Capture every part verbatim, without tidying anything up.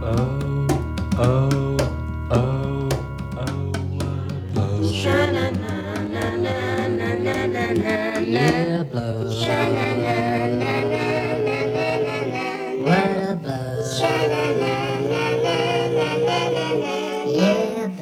Oh, oh, oh, oh, what a blow. Yeah, blow. What a blow. Yeah,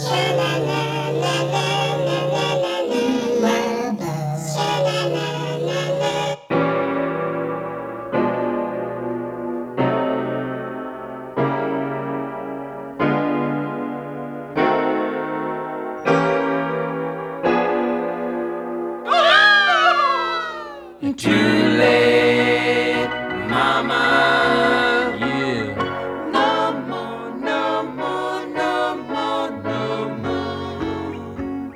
Too late, mama. Yeah. No more, no more, no more, no more.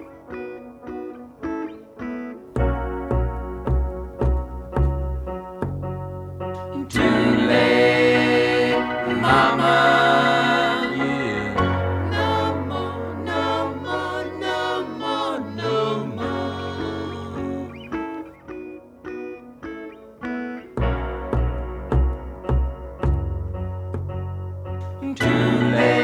Too late, mama. Yeah. No more, no more, no more, no more. Too late.